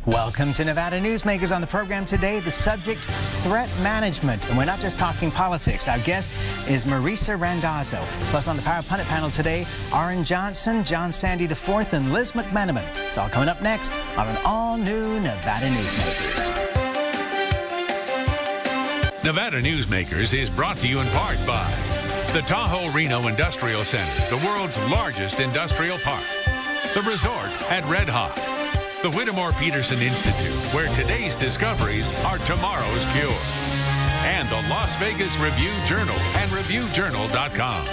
Welcome to Nevada Newsmakers. On the program today, the subject, threat management. And we're not just talking politics. Our guest is Marisa Randazzo. Plus on the Power Pundit panel today, Aaron Johnson, John Sandy IV, and Liz McMenamin. It's all coming up next on an all-new Nevada Newsmakers. Nevada Newsmakers is brought to you in part by the Tahoe Reno Industrial Center, the world's largest industrial park. The resort at Red Hawk. The Whittemore Peterson Institute, where today's discoveries are tomorrow's cure. And the Las Vegas Review-Journal and ReviewJournal.com.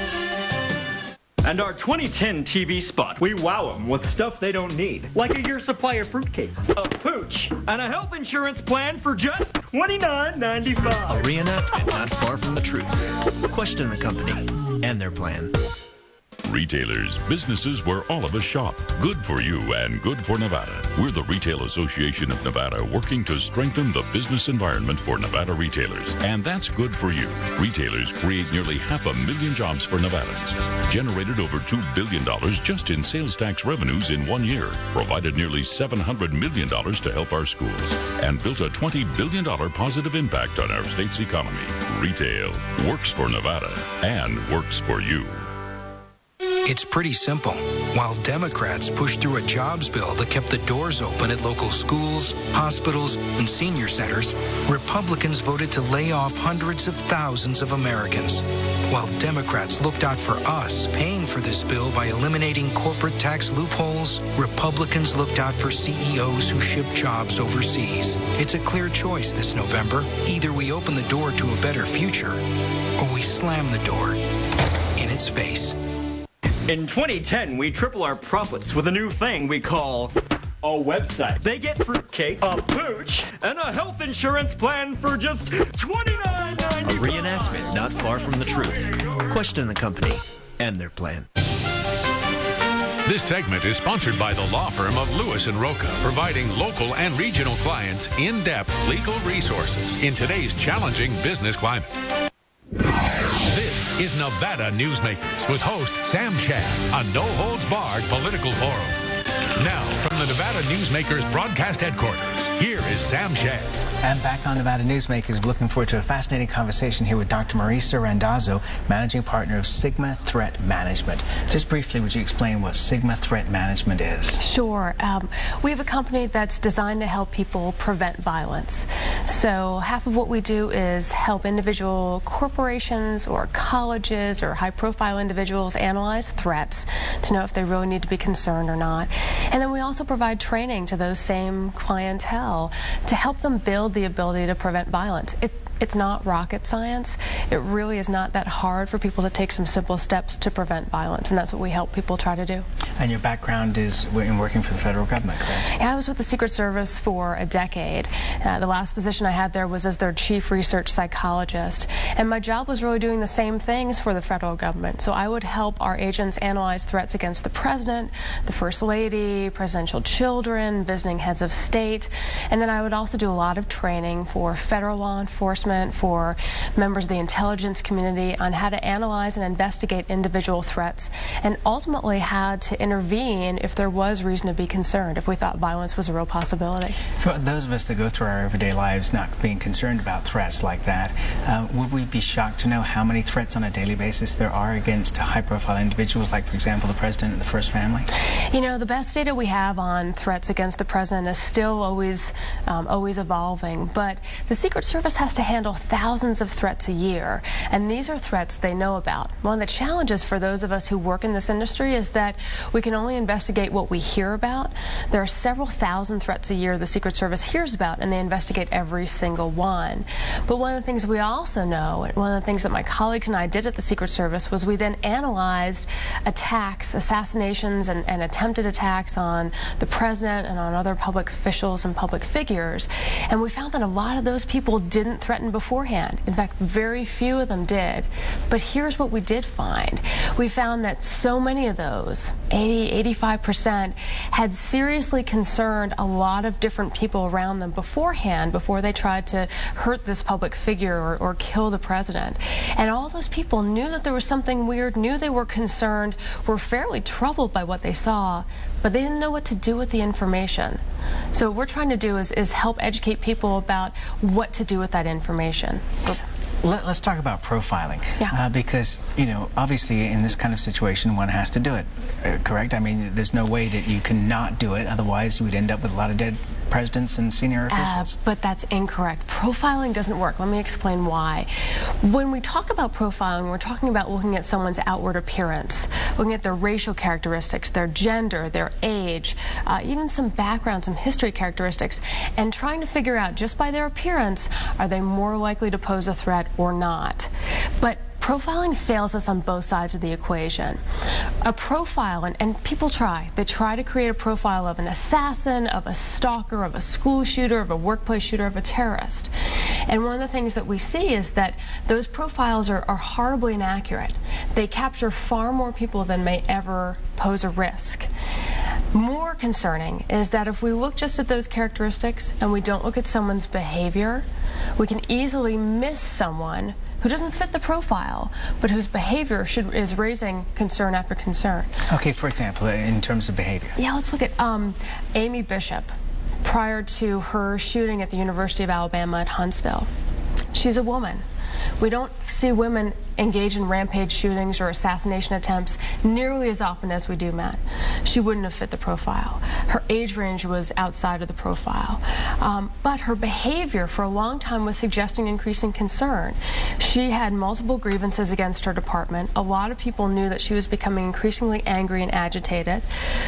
And our 2010 TV spot, we wow them with stuff they don't need. Like a year's supply of fruitcake, a pooch, and a health insurance plan for just $29.95. A reenactment not far from the truth. Question the company and their plan. Retailers, businesses where all of us shop. Good for you and good for Nevada. We're the Retail Association of Nevada, working to strengthen the business environment for Nevada retailers. And that's good for you. Retailers create nearly 500,000 jobs for Nevadans. Generated over $2 billion just in sales tax revenues in 1 year. Provided nearly $700 million to help our schools. And built a $20 billion positive impact on our state's economy. Retail works for Nevada and works for you. It's pretty simple. While Democrats pushed through a jobs bill that kept the doors open at local schools, hospitals, and senior centers, Republicans voted to lay off hundreds of thousands of Americans. While Democrats looked out for us paying for this bill by eliminating corporate tax loopholes, Republicans looked out for CEOs who ship jobs overseas. It's a clear choice this November. Either we open the door to a better future, or we slam the door in its face. In 2010, we triple our profits with a new thing we call a website. They get fruitcake, a pooch, and a health insurance plan for just $29.95. A reenactment not far from the truth. Question the company and their plan. This segment is sponsored by the law firm of Lewis & Roca, providing local and regional clients in-depth legal resources in today's challenging business climate. This is Nevada Newsmakers with host Sam Shad, a no-holds-barred political forum. Now, from the Nevada Newsmakers broadcast headquarters, here is Sam Shad. And back on Nevada Newsmakers, looking forward to a fascinating conversation here with Dr. Marisa Randazzo, Managing Partner of Sigma Threat Management. Just briefly, would you explain what Sigma Threat Management is? Sure. We have a company that's designed to help people prevent violence. So half of what we do is help individual corporations or colleges or high-profile individuals analyze threats to know if they really need to be concerned or not. And then we also provide training to those same clientele to help them build the ability to prevent violence. It's not rocket science. It really is not that hard for people to take some simple steps to prevent violence, and that's what we help people try to do. And your background is in working for the federal government, correct? Yeah, I was with the Secret Service for a decade. The last position I had there was as their chief research psychologist, and my job was really doing the same things for the federal government. So I would help our agents analyze threats against the president, the first lady, presidential children, visiting heads of state, and then I would also do a lot of training for federal law enforcement, for members of the intelligence community on how to analyze and investigate individual threats, and ultimately how to intervene if there was reason to be concerned, if we thought violence was a real possibility. For those of us that go through our everyday lives not being concerned about threats like that, would we be shocked to know how many threats on a daily basis there are against high-profile individuals, like, for example, the president and the first family? You know, the best data we have on threats against the president is still always evolving, but the Secret Service has to handle thousands of threats a year, and these are threats they know about. One of the challenges for those of us who work in this industry is that we can only investigate what we hear about. There are several thousand threats a year the Secret Service hears about, and they investigate every single one. But one of the things we also know, and one of the things that my colleagues and I did at the Secret Service, was we then analyzed attacks, assassinations, and attempted attacks on the president and on other public officials and public figures, and we found that a lot of those people didn't threaten beforehand. In fact, very few of them did. But here's what we did find. We found that so many of those, 85%, had seriously concerned a lot of different people around them beforehand, before they tried to hurt this public figure or kill the president. And all those people knew that there was something weird, knew they were concerned, were fairly troubled by what they saw, but they didn't know what to do with the information. So what we're trying to do is help educate people about what to do with that information. Let's talk about profiling, Yeah. because, you know, obviously in this kind of situation one has to do it, correct? I mean, there's no way that you can not do it, otherwise you would end up with a lot of dead presidents and senior officials. But that's incorrect. Profiling doesn't work. Let me explain why. When we talk about profiling, we're talking about looking at someone's outward appearance, looking at their racial characteristics, their gender, their age, even some background, some history characteristics, and trying to figure out, just by their appearance, are they more likely to pose a threat or not. But profiling fails us on both sides of the equation. A profile, and people they try to create a profile of an assassin, of a stalker, of a school shooter, of a workplace shooter, of a terrorist. And one of the things that we see is that those profiles are horribly inaccurate. They capture far more people than may ever pose a risk. More concerning is that if we look just at those characteristics and we don't look at someone's behavior, we can easily miss someone who doesn't fit the profile, but whose behavior is raising concern after concern. Okay, for example, in terms of behavior. Yeah, let's look at Amy Bishop, prior to her shooting at the University of Alabama at Huntsville. She's a woman. We don't see women engage in rampage shootings or assassination attempts nearly as often as we do men. She wouldn't have fit the profile. Her age range was outside of the profile. But her behavior for a long time was suggesting increasing concern. She had multiple grievances against her department. A lot of people knew that she was becoming increasingly angry and agitated.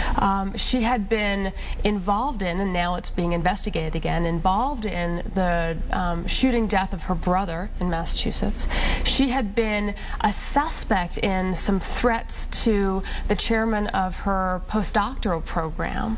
She had been involved in, and now it's being investigated again, involved in the shooting death of her brother in Massachusetts. She had been a suspect in some threats to the chairman of her postdoctoral program.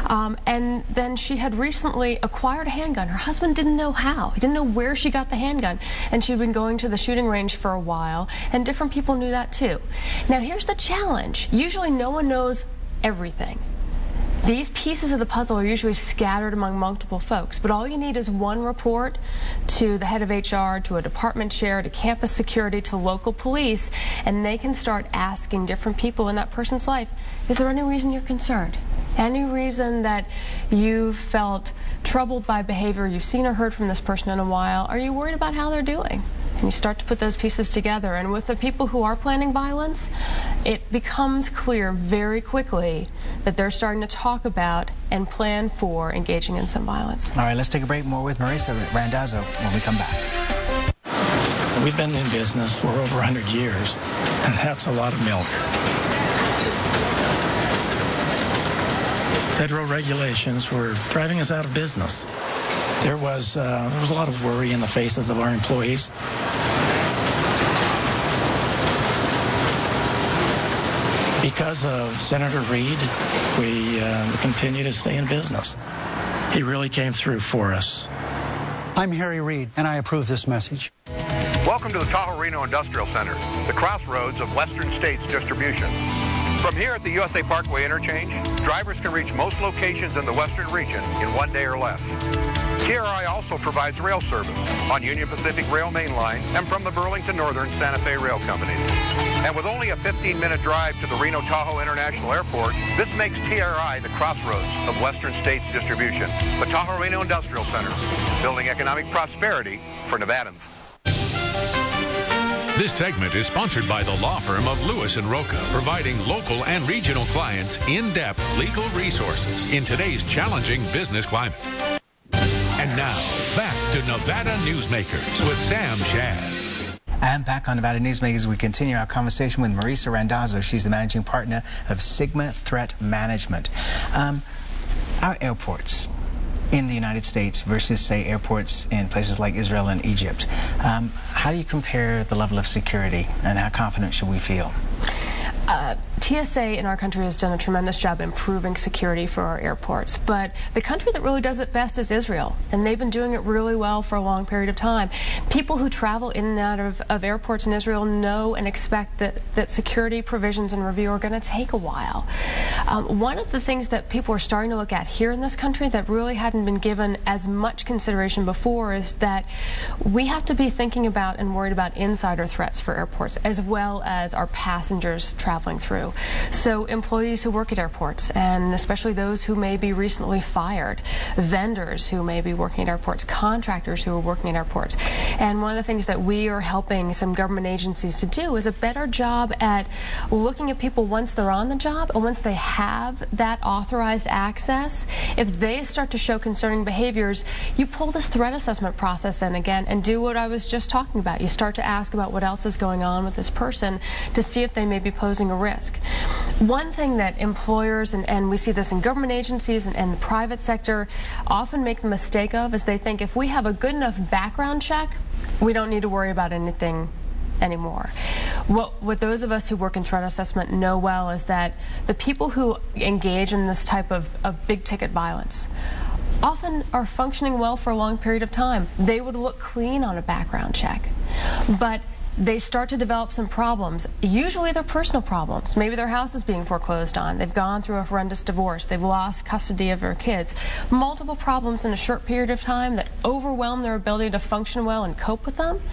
And then she had recently acquired a handgun. Her husband didn't know how. He didn't know where she got the handgun. And she'd been going to the shooting range for a while, and different people knew that too. Now here's the challenge. Usually no one knows everything. These pieces of the puzzle are usually scattered among multiple folks, but all you need is one report to the head of HR, to a department chair, to campus security, to local police, and they can start asking different people in that person's life, is there any reason you're concerned? Any reason that you felt troubled by behavior, you've seen or heard from this person in a while? Are you worried about how they're doing? And you start to put those pieces together. And with the people who are planning violence, it becomes clear very quickly that they're starting to talk about and plan for engaging in some violence. All right, let's take a break. More with Marisa Randazzo when we come back. We've been in business for over 100 years, and that's a lot of milk. Federal regulations were driving us out of business. There was a lot of worry in the faces of our employees. Because of Senator Reid, we continue to stay in business. He really came through for us. I'm Harry Reid, and I approve this message. Welcome to the Tahoe Reno Industrial Center, the crossroads of Western States distribution. From here at the USA Parkway interchange, drivers can reach most locations in the Western region in 1 day or less. TRI also provides rail service on Union Pacific Rail Main Line and from the Burlington Northern Santa Fe Rail Companies. And with only a 15-minute drive to the Reno-Tahoe International Airport, this makes TRI the crossroads of Western States distribution. The Tahoe Reno Industrial Center, building economic prosperity for Nevadans. This segment is sponsored by the law firm of Lewis & Roca, providing local and regional clients in-depth legal resources in today's challenging business climate. And now, back to Nevada Newsmakers with Sam Shad. And back on Nevada Newsmakers, we continue our conversation with Marisa Randazzo. She's the managing partner of Sigma Threat Management. Our airports in the United States versus, say, airports in places like Israel and Egypt, how do you compare the level of security, and how confident should we feel? TSA in our country has done a tremendous job improving security for our airports, but the country that really does it best is Israel, and they've been doing it really well for a long period of time. People who travel in and out of airports in Israel know and expect that security provisions and review are going to take a while. One of the things that people are starting to look at here in this country that really hadn't been given as much consideration before is that we have to be thinking about and worried about insider threats for airports, as well as our passengers traveling traveling through. So employees who work at airports, and especially those who may be recently fired, vendors who may be working at airports, contractors who are working at airports. And one of the things that we are helping some government agencies to do is a better job at looking at people once they're on the job and once they have that authorized access. If they start to show concerning behaviors, you pull this threat assessment process in again and do what I was just talking about. You start to ask about what else is going on with this person to see if they may be posing a risk. One thing that employers, and we see this in government agencies and the private sector, often make the mistake of is they think if we have a good enough background check, we don't need to worry about anything anymore. What those of us who work in threat assessment know well is that the people who engage in this type of big ticket violence often are functioning well for a long period of time. They would look clean on a background check, but they start to develop some problems. Usually they're personal problems. Maybe their house is being foreclosed on. They've gone through a horrendous divorce. They've lost custody of their kids. Multiple problems in a short period of time that overwhelm their ability to function well and cope with them.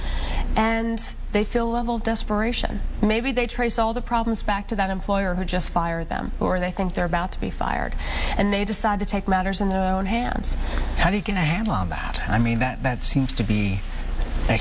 And they feel a level of desperation. Maybe they trace all the problems back to that employer who just fired them, or they think they're about to be fired. And they decide to take matters in their own hands. How do you get a handle on that? I mean, that seems to be a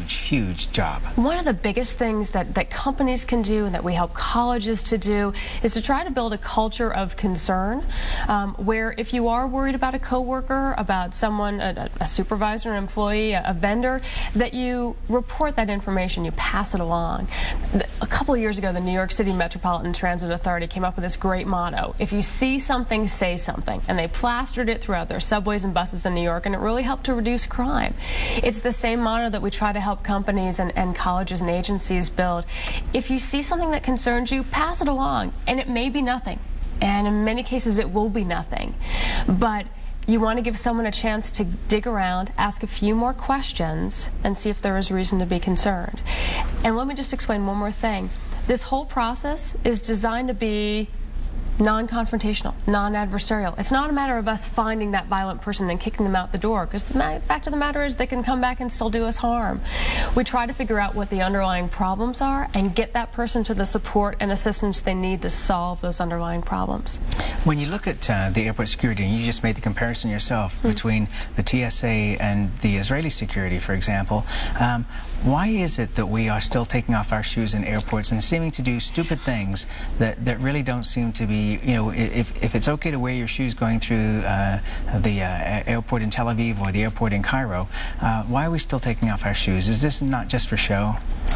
huge job. One of the biggest things that companies can do and that we help colleges to do is to try to build a culture of concern where if you are worried about a coworker, about someone, a supervisor, an employee, a vendor, that you report that information, you pass it along. A couple of years ago, the New York City Metropolitan Transit Authority came up with this great motto: if you see something, say something. And they plastered it throughout their subways and buses in New York, and it really helped to reduce crime. It's the same motto that we try to help companies and colleges and agencies build. If you see something that concerns you, pass it along. And it may be nothing. And in many cases, it will be nothing. But you want to give someone a chance to dig around, ask a few more questions, and see if there is reason to be concerned. And let me just explain one more thing. This whole process is designed to be non-confrontational, non-adversarial. It's not a matter of us finding that violent person and kicking them out the door, because the fact of the matter is they can come back and still do us harm. We try to figure out what the underlying problems are and get that person to the support and assistance they need to solve those underlying problems. When you look at the airport security, and you just made the comparison yourself between the TSA and the Israeli security, for example, why is it that we are still taking off our shoes in airports and seeming to do stupid things that really don't seem to be, you know, if it's okay to wear your shoes going through the airport in Tel Aviv or the airport in Cairo, why are we still taking off our shoes? Is this not just for show?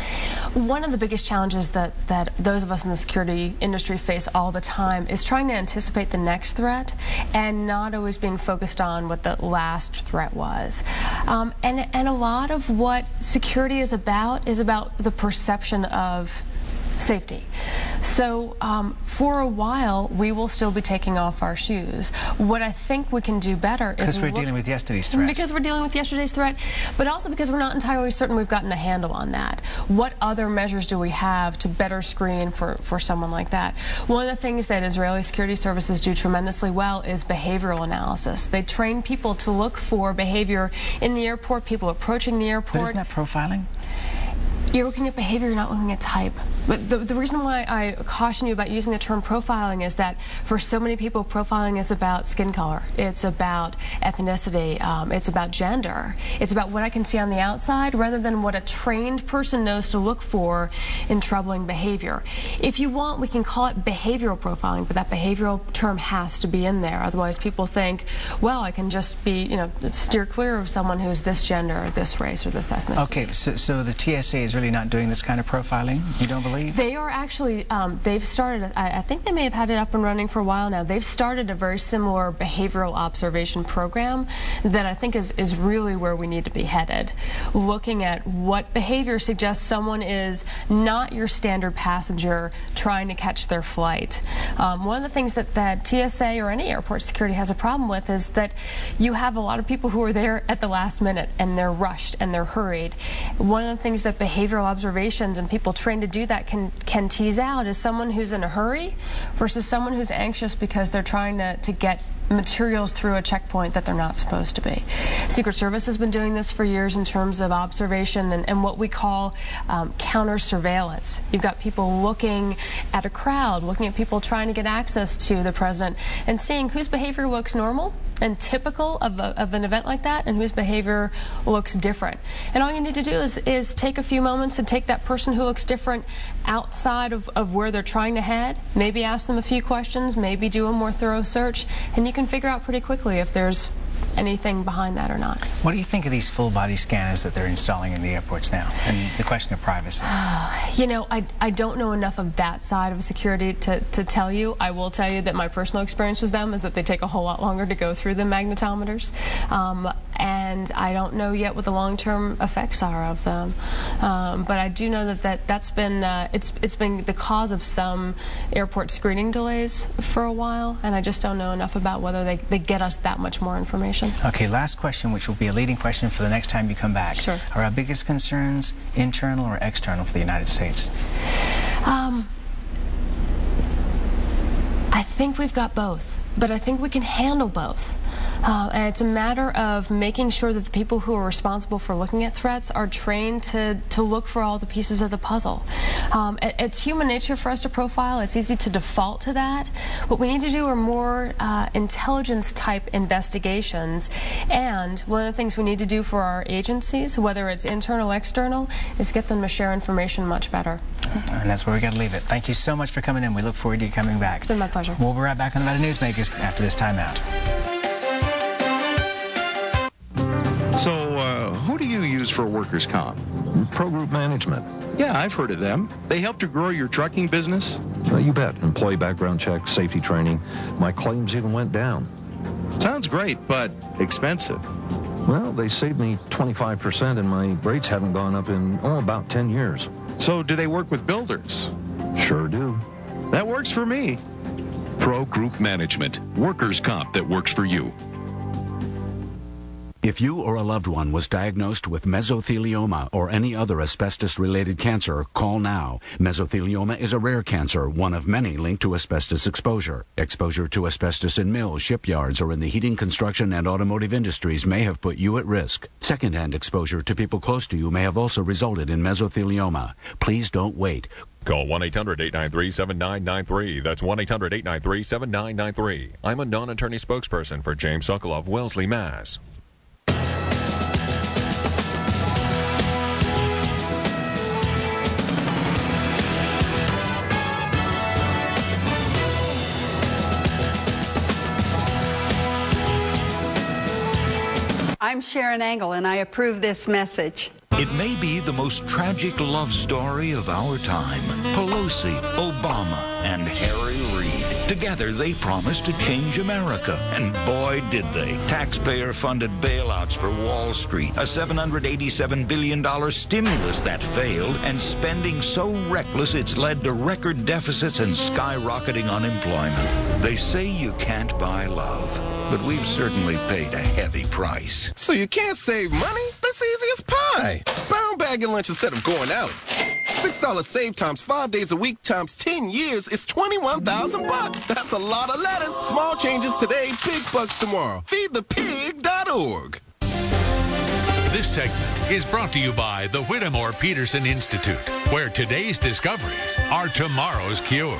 One of the biggest challenges that those of us in the security industry face all the time is trying to anticipate the next threat and not always being focused on what the last threat was. And a lot of what security is about the perception of safety. So for a while, we will still be taking off our shoes. What I think we can do better is... Because we're dealing with yesterday's threat. Because we're dealing with yesterday's threat, but also because we're not entirely certain we've gotten a handle on that. What other measures do we have to better screen for someone like that? One of the things that Israeli security services do tremendously well is behavioral analysis. They train people to look for behavior in the airport, people approaching the airport. But isn't that profiling? You're looking at behavior, you're not looking at type. But the reason why I caution you about using the term profiling is that for so many people, profiling is about skin color. It's about ethnicity. It's about gender. It's about what I can see on the outside rather than what a trained person knows to look for in troubling behavior. If you want, we can call it behavioral profiling, but that behavioral term has to be in there. Otherwise, people think, well, I can just be, you know, steer clear of someone who's this gender or this race or this ethnicity. Okay, so the TSA is really not doing this kind of profiling, you don't believe? They are actually, they've started, I think they may have had it up and running for a while now. They've started a very similar behavioral observation program that I think is really where we need to be headed. Looking at what behavior suggests someone is not your standard passenger trying to catch their flight. One of the things that TSA or any airport security has a problem with is that you have a lot of people who are there at the last minute and they're rushed and they're hurried. One of the things that behavioral observations and people trained to do that can tease out is someone who's in a hurry versus someone who's anxious because they're trying to get materials through a checkpoint that they're not supposed to be. Secret Service has been doing this for years in terms of observation and what we call counter surveillance. You've got people looking at a crowd, looking at people trying to get access to the president and seeing whose behavior looks normal and typical of an event like that and whose behavior looks different. And all you need to do is take a few moments and take that person who looks different outside of where they're trying to head, maybe ask them a few questions, maybe do a more thorough search, and you can figure out pretty quickly if there's anything behind that or not. What do you think of these full body scanners that they're installing in the airports now, and the question of privacy? You know, I don't know enough of that side of security to tell you. I will tell you that my personal experience with them is that they take a whole lot longer to go through than magnetometers, and I don't know yet what the long-term effects are of them. But I do know that's been it's been the cause of some airport screening delays for a while, and I just don't know enough about whether they get us that much more information. Okay, last question, which will be a leading question for the next time you come back. Sure. Are our biggest concerns internal or external for the United States? I think we've got both, but I think we can handle both. And it's a matter of making sure that the people who are responsible for looking at threats are trained to look for all the pieces of the puzzle. It's human nature for us to profile. It's easy to default to that. What we need to do are more intelligence-type investigations. And one of the things we need to do for our agencies, whether it's internal or external, is get them to share information much better. And that's where we got to leave it. Thank you so much for coming in. We look forward to you coming back. It's been my pleasure. We'll be right back on Nevada Newsmakers after this timeout. So, who do you use for workers' comp? Pro Group Management. Yeah, I've heard of them. They help to grow your trucking business? You bet. Employee background checks, safety training. My claims even went down. Sounds great, but expensive. Well, they saved me 25% and my rates haven't gone up in, about 10 years. So, do they work with builders? Sure do. That works for me. Pro Group Management. Workers' comp that works for you. If you or a loved one was diagnosed with mesothelioma or any other asbestos-related cancer, call now. Mesothelioma is a rare cancer, one of many linked to asbestos exposure. Exposure to asbestos in mills, shipyards, or in the heating, construction, and automotive industries may have put you at risk. Secondhand exposure to people close to you may have also resulted in mesothelioma. Please don't wait. Call 1-800-893-7993. That's 1-800-893-7993. I'm a non-attorney spokesperson for James Sokoloff, Wellesley, Mass. I'm Sharon Angle, and I approve this message. It may be the most tragic love story of our time. Pelosi, Obama, and Harry Reid. Together, they promised to change America. And boy, did they. Taxpayer-funded bailouts for Wall Street, a $787 billion stimulus that failed, and spending so reckless it's led to record deficits and skyrocketing unemployment. They say you can't buy love, but we've certainly paid a heavy price. So you can't save money? That's easy as pie. Brown bagging lunch instead of going out. $6 save times 5 days a week times 10 years is $21,000. That's a lot of lettuce. Small changes today, big bucks tomorrow. Feedthepig.org. This segment is brought to you by the Whittemore Peterson Institute, where today's discoveries are tomorrow's cures.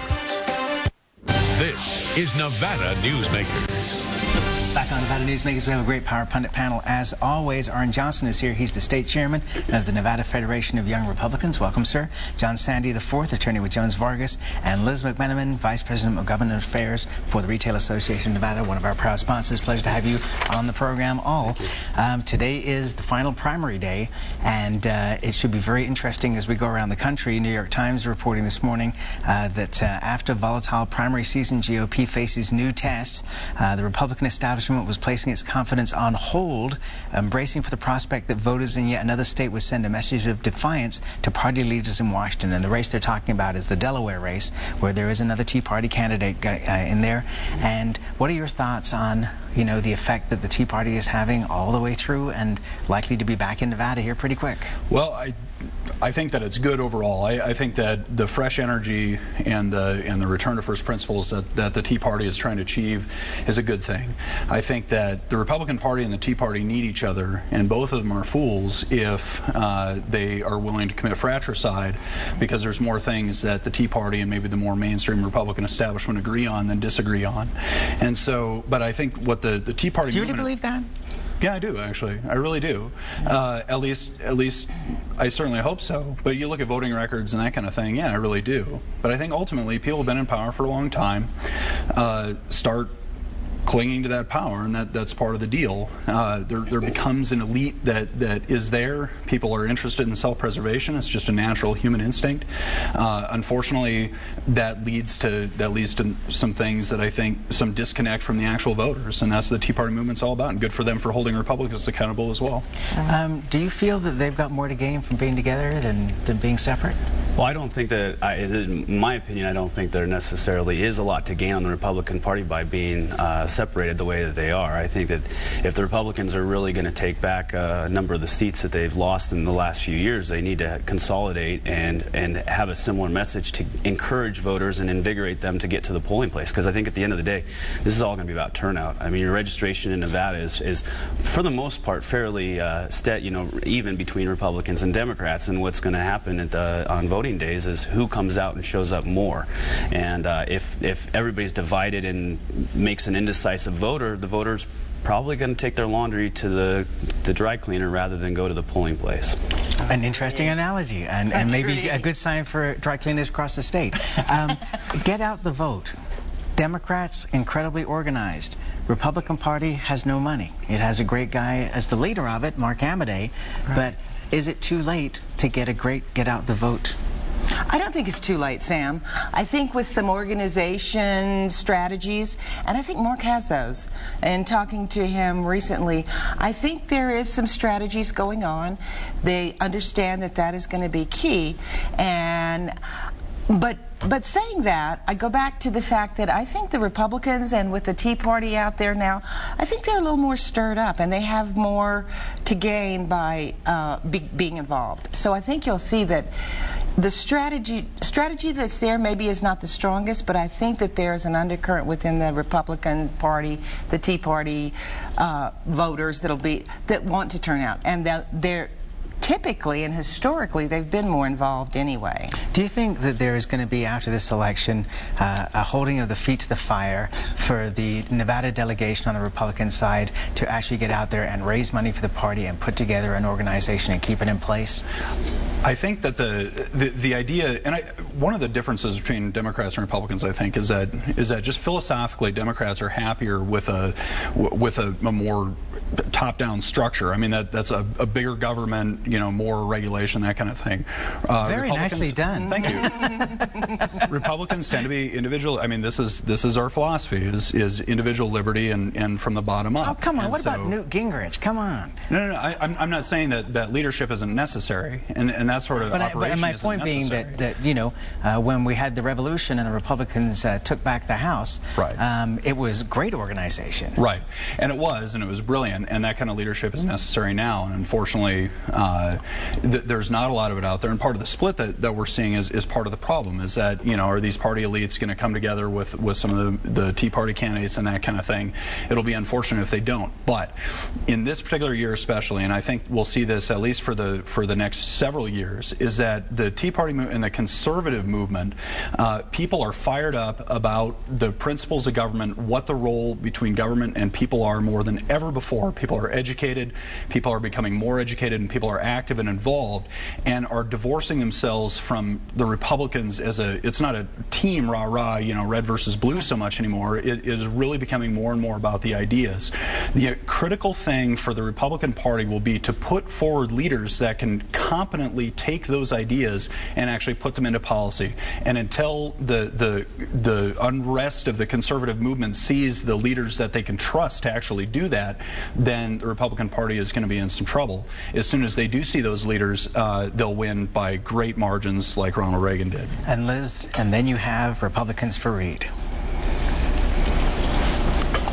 This is Nevada Newsmakers. Back on Nevada Newsmakers, we have a great Power Pundit panel. As always, Arn Johnson is here. He's the state chairman of the Nevada Federation of Young Republicans. Welcome, sir. John Sandy IV, attorney with Jones Vargas, and Liz McMenamin, vice president of government affairs for the Retail Association of Nevada, one of our proud sponsors. Pleasure to have you on the program all. Today is the final primary day, and it should be very interesting as we go around the country. New York Times reporting this morning that after volatile primary season, GOP faces new tests. The Republican establishment was placing its confidence on hold, bracing for the prospect that voters in yet another state would send a message of defiance to party leaders in Washington. And the race they're talking about is the Delaware race, where there is another Tea Party candidate in there. And what are your thoughts on you know, the effect that the Tea Party is having all the way through and likely to be back in Nevada here pretty quick? Well, I think that it's good overall. I think that the fresh energy and the return to first principles that the Tea Party is trying to achieve is a good thing. I think that the Republican Party and the Tea Party need each other, and both of them are fools if they are willing to commit fratricide, because there's more things that the Tea Party and maybe the more mainstream Republican establishment agree on than disagree on. And so, but I think what the Tea Party... Do you really believe that? Yeah, I do, actually. I really do. At least, I certainly hope so. But you look at voting records and that kind of thing, yeah, I really do. But I think ultimately people have been in power for a long time. Start clinging to that power, and that's part of the deal. There becomes an elite that is there. People are interested in self-preservation. It's just a natural human instinct. Unfortunately, that leads to some things that I think some disconnect from the actual voters, and that's what the Tea Party movement's all about. And good for them for holding Republicans accountable as well. Do you feel that they've got more to gain from being together than being separate? Well, I don't think that, in my opinion, I don't think there necessarily is a lot to gain on the Republican Party by being separated the way that they are. I think that if the Republicans are really going to take back a number of the seats that they've lost in the last few years, they need to consolidate and have a similar message to encourage voters and invigorate them to get to the polling place. Because I think at the end of the day, this is all going to be about turnout. I mean, your registration in Nevada is for the most part, fairly even between Republicans and Democrats. And what's going to happen on voting days is who comes out and shows up more. And if everybody's divided and makes an indecisive voter, the voter's probably going to take their laundry to the dry cleaner rather than go to the polling place. An interesting analogy, and maybe a good sign for dry cleaners across the state. Get out the vote. Democrats, incredibly organized. Republican Party has no money. It has a great guy as the leader of it, Mark Amodei, but is it too late to get a great get out the vote? I don't think it's too late, Sam. I think with some organization strategies, and I think Mark has those, and talking to him recently, I think there is some strategies going on. They understand that is going to be key, and but saying that, I go back to the fact that I think the Republicans and with the Tea Party out there now, I think they're a little more stirred up and they have more to gain by being involved. So I think you'll see that the strategy that's there maybe is not the strongest, but I think that there's an undercurrent within the Republican Party, the Tea Party voters that want to turn out, and they're typically and historically they've been more involved anyway. Do you think that there is going to be, after this election, a holding of the feet to the fire for the Nevada delegation on the Republican side to actually get out there and raise money for the party and put together an organization and keep it in place? I think that the idea, and one of the differences between Democrats and Republicans, I think, is that just philosophically Democrats are happier with a more top-down structure. I mean, that's a bigger government, more regulation, that kind of thing. Very nicely done. Thank you. Republicans tend to be individual. I mean, this is our philosophy: is individual liberty and from the bottom up. Oh, come on! What about Newt Gingrich? Come on. No. I'm not saying that leadership isn't necessary, and that sort of operation and my point being that when we had the revolution and the Republicans took back the House, right. It was great organization. Right, and it was brilliant, and that kind of leadership is necessary now. And unfortunately, there's not a lot of it out there. And part of the split that we're seeing is part of the problem. Is that are these party elites going to come together with some of the Tea Party candidates and that kind of thing? It'll be unfortunate if they don't. But in this particular year especially, and I think we'll see this at least for the next several years, is that the Tea Party and the conservative movement, people are fired up about the principles of government, what the role between government and people are more than ever before. People are educated, people are becoming more educated, and people are active and involved, and are divorcing themselves from the Republicans as it's not a team rah-rah, red versus blue so much anymore. It is really becoming more and more about the ideas. The critical thing for the Republican Party will be to put forward leaders that can competently take those ideas and actually put them into policy. And until the unrest of the conservative movement sees the leaders that they can trust to actually do that, then the Republican Party is going to be in some trouble. As soon as they do see those leaders, they'll win by great margins like Ronald Reagan did. And Liz, and then you have Republicans for Reed.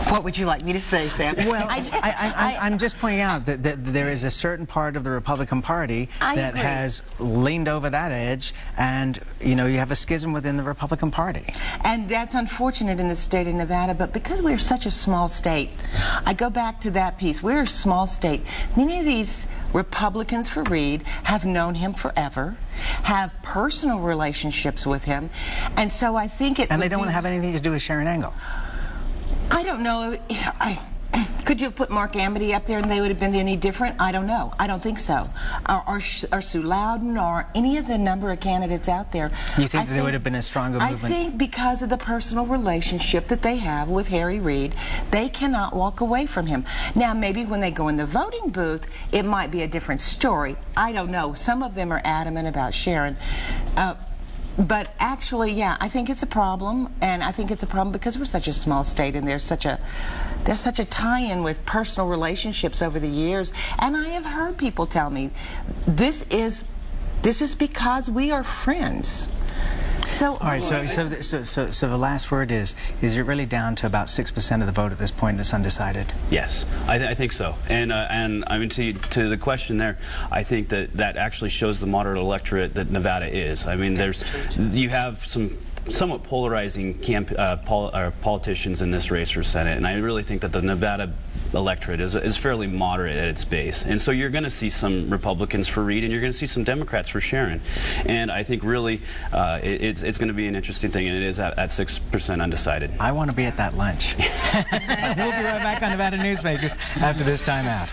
What would you like me to say, Sam? Well, I'm just pointing out that there is a certain part of the Republican Party that has leaned over that edge, and, you know, you have a schism within the Republican Party. And that's unfortunate in the state of Nevada, but because we're such a small state, I go back to that piece. We're a small state. Many of these Republicans for Reed have known him forever, have personal relationships with him, and so I think it. And they don't want to have anything to do with Sharon Angle. I don't know. Could you have put Mark Amity up there and they would have been any different? I don't know. I don't think so. Or Sue Loudon or any of the number of candidates out there. You think there would have been a stronger movement? I think because of the personal relationship that they have with Harry Reid, they cannot walk away from him. Now, maybe when they go in the voting booth, it might be a different story. I don't know. Some of them are adamant about Sharon. But actually, yeah, I think it's a problem, and I think it's a problem because we're such a small state, and there's such a tie-in with personal relationships over the years. And I have heard people tell me this is because we are friends. So, all right. So the last word is it really down to about 6% of the vote at this point that's undecided? Yes, I think so. And I mean, to the question there, I think that actually shows the moderate electorate that Nevada is. I mean, you have some somewhat polarizing politicians in this race for Senate, and I really think that the Nevada electorate is fairly moderate at its base. And so you're going to see some Republicans for Reed, and you're going to see some Democrats for Sharon. And I think really it's going to be an interesting thing, and it is at 6% undecided. I want to be at that lunch. We'll be right back on Nevada Newsmakers after this time out.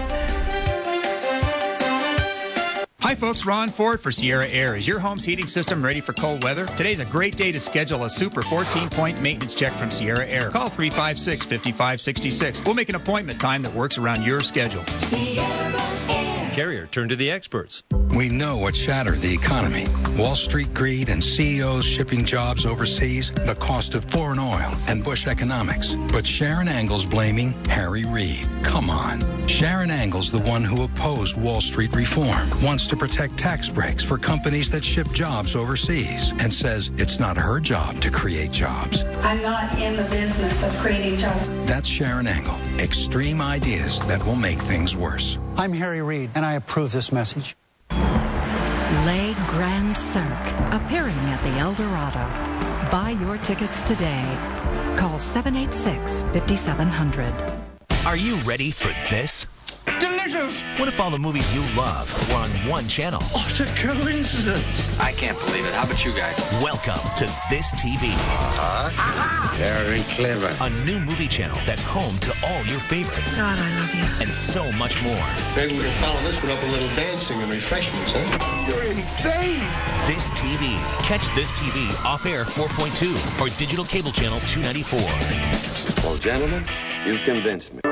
Hi folks, Ron Ford for Sierra Air. Is your home's heating system ready for cold weather? Today's a great day to schedule a super 14-point maintenance check from Sierra Air. Call 356-5566. We'll make an appointment time that works around your schedule. Sierra Air. Carrier, turn to the experts. We know what shattered the economy. Wall Street greed and CEOs shipping jobs overseas, the cost of foreign oil, and Bush economics. But Sharon Angle's blaming Harry Reid. Come on. Sharon Angle's the one who opposed Wall Street reform, wants to protect tax breaks for companies that ship jobs overseas, and says it's not her job to create jobs. I'm not in the business of creating jobs. That's Sharon Angle. Extreme ideas that will make things worse. I'm Harry Reid, and I approve this message. Le Grand Cirque, appearing at the El Dorado. Buy your tickets today. Call 786-5700. Are you ready for this? Delicious! What if all the movies you love were on one channel? What a coincidence! I can't believe it. How about you guys? Welcome to This TV. Very clever. A new movie channel that's home to all your favorites. God, I love you. And so much more. Maybe we can follow this one up with a little dancing and refreshments, huh? You're insane! This TV. Catch This TV off air 4.2 or digital cable channel 294. Well, gentlemen, you've convinced me.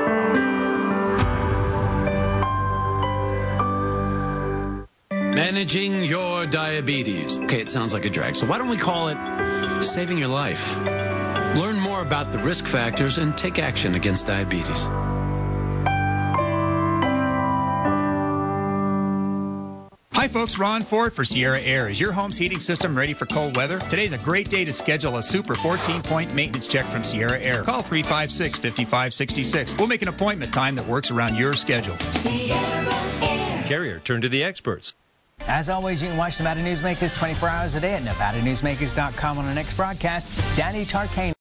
Managing your diabetes. Okay, it sounds like a drag, so why don't we call it saving your life? Learn more about the risk factors and take action against diabetes. Hi folks, Ron Ford for Sierra Air. Is your home's heating system ready for cold weather? Today's a great day to schedule a super 14-point maintenance check from Sierra Air. Call 356-5566. We'll make an appointment time that works around your schedule. Sierra Air. Carrier, turn to the experts. As always, you can watch Nevada Newsmakers 24 hours a day at NevadaNewsmakers.com on our next broadcast. Danny Tarkane.